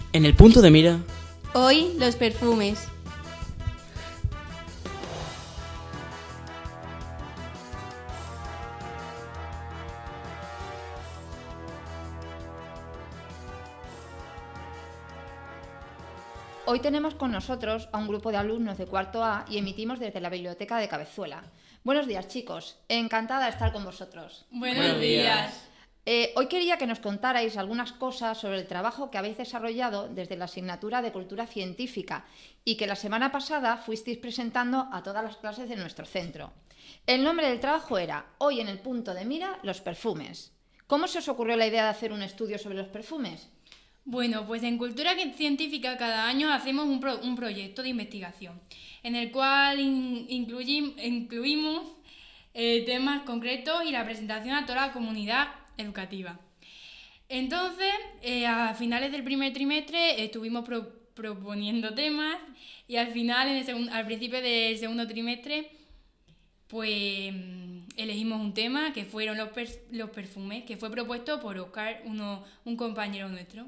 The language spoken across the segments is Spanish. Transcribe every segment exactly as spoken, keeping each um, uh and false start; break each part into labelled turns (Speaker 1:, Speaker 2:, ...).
Speaker 1: En el punto de mira...
Speaker 2: Hoy, los perfumes.
Speaker 3: Hoy tenemos con nosotros a un grupo de alumnos de cuarto A y emitimos desde la biblioteca de Cabezuela. Buenos días, chicos. Encantada de estar con vosotros.
Speaker 2: Buenos días.
Speaker 3: Eh, hoy quería que nos contarais algunas cosas sobre el trabajo que habéis desarrollado desde la asignatura de Cultura Científica y que la semana pasada fuisteis presentando a todas las clases de nuestro centro. El nombre del trabajo era Hoy en el punto de mira, los perfumes. ¿Cómo se os ocurrió la idea de hacer un estudio sobre los perfumes?
Speaker 4: Bueno, pues en Cultura Científica cada año hacemos un, pro, un proyecto de investigación en el cual in, incluim, incluimos eh, temas concretos y la presentación a toda la comunidad educativa. Entonces, eh, a finales del primer trimestre eh, estuvimos pro, proponiendo temas y al final, en el segun, al principio del segundo trimestre, pues elegimos un tema que fueron los, per, los perfumes, que fue propuesto por Oscar, uno, un compañero nuestro.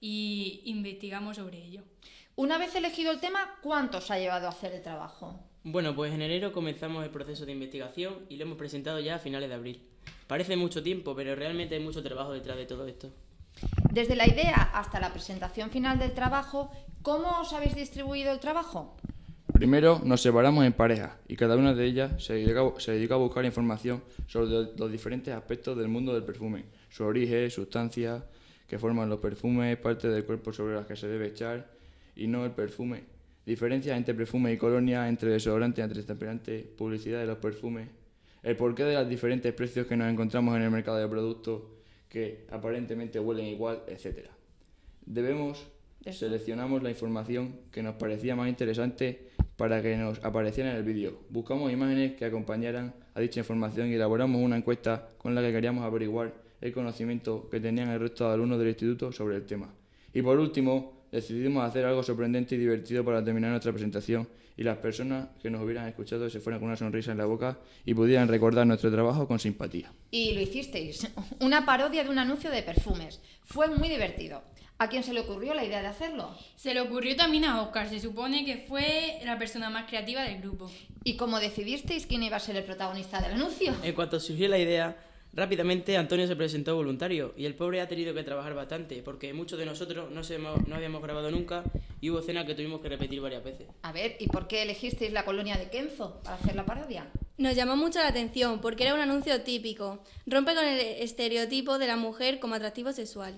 Speaker 4: Y investigamos sobre ello.
Speaker 3: Una vez elegido el tema, ¿cuánto os ha llevado a hacer el trabajo?
Speaker 1: Bueno, pues en enero comenzamos el proceso de investigación y lo hemos presentado ya a finales de abril. Parece mucho tiempo, pero realmente hay mucho trabajo detrás de todo esto.
Speaker 3: Desde la idea hasta la presentación final del trabajo, ¿cómo os habéis distribuido el trabajo?
Speaker 5: Primero nos separamos en parejas y cada una de ellas se dedicó, se dedicó a buscar información sobre los diferentes aspectos del mundo del perfume, su origen, sustancias que forman los perfumes, partes del cuerpo sobre las que se debe echar y no el perfume. Diferencias entre perfume y colonia, entre desodorante y antitransparente, publicidad de los perfumes, el porqué de los diferentes precios que nos encontramos en el mercado de productos que aparentemente huelen igual, etcétera. Debemos, seleccionamos la información que nos parecía más interesante para que nos apareciera en el vídeo. Buscamos imágenes que acompañaran a dicha información y elaboramos una encuesta con la que queríamos averiguar el conocimiento que tenían el resto de alumnos del instituto sobre el tema. Y por último, decidimos hacer algo sorprendente y divertido para terminar nuestra presentación y las personas que nos hubieran escuchado se fueran con una sonrisa en la boca y pudieran recordar nuestro trabajo con simpatía.
Speaker 3: Y lo hicisteis, una parodia de un anuncio de perfumes. Fue muy divertido. ¿A quién se le ocurrió la idea de hacerlo?
Speaker 4: Se le ocurrió también a Oscar, se supone que fue la persona más creativa del grupo.
Speaker 3: ¿Y cómo decidisteis quién iba a ser el protagonista del anuncio?
Speaker 1: En cuanto surgió la idea, rápidamente Antonio se presentó voluntario y el pobre ha tenido que trabajar bastante porque muchos de nosotros no, se, no habíamos grabado nunca y hubo escenas que tuvimos que repetir varias veces.
Speaker 3: A ver, ¿y por qué elegisteis la colonia de Kenzo para hacer la parodia?
Speaker 2: Nos llamó mucho la atención porque era un anuncio típico. Rompe con el estereotipo de la mujer como atractivo sexual.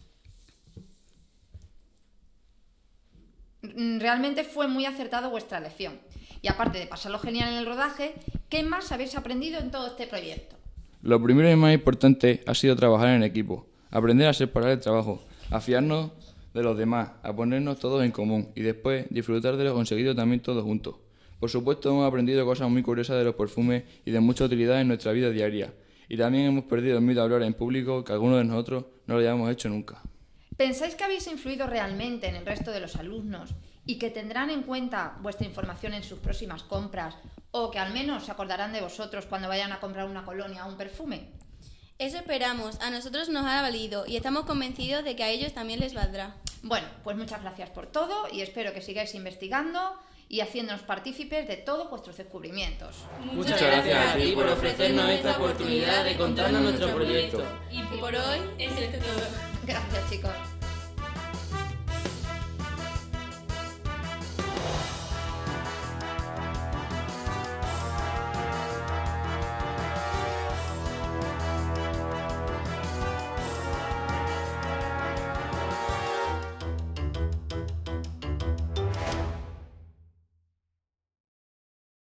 Speaker 3: Realmente fue muy acertado vuestra elección. Y aparte de pasarlo genial en el rodaje, ¿qué más habéis aprendido en todo este proyecto?
Speaker 5: Lo primero y más importante ha sido trabajar en equipo, aprender a separar el trabajo, a fiarnos de los demás, a ponernos todos en común y después disfrutar de lo conseguido también todos juntos. Por supuesto hemos aprendido cosas muy curiosas de los perfumes y de mucha utilidad en nuestra vida diaria. Y también hemos perdido el miedo a hablar en público que algunos de nosotros no lo hayamos hecho nunca.
Speaker 3: ¿Pensáis que habéis influido realmente en el resto de los alumnos y que tendrán en cuenta vuestra información en sus próximas compras o que al menos se acordarán de vosotros cuando vayan a comprar una colonia o un perfume?
Speaker 2: Eso esperamos, a nosotros nos ha valido y estamos convencidos de que a ellos también les valdrá.
Speaker 3: Bueno, pues muchas gracias por todo y espero que sigáis investigando y haciéndonos partícipes de todos vuestros descubrimientos.
Speaker 1: Muchas gracias a ti por ofrecernos esta oportunidad de contarnos nuestro proyecto.
Speaker 4: Y por hoy es esto todo.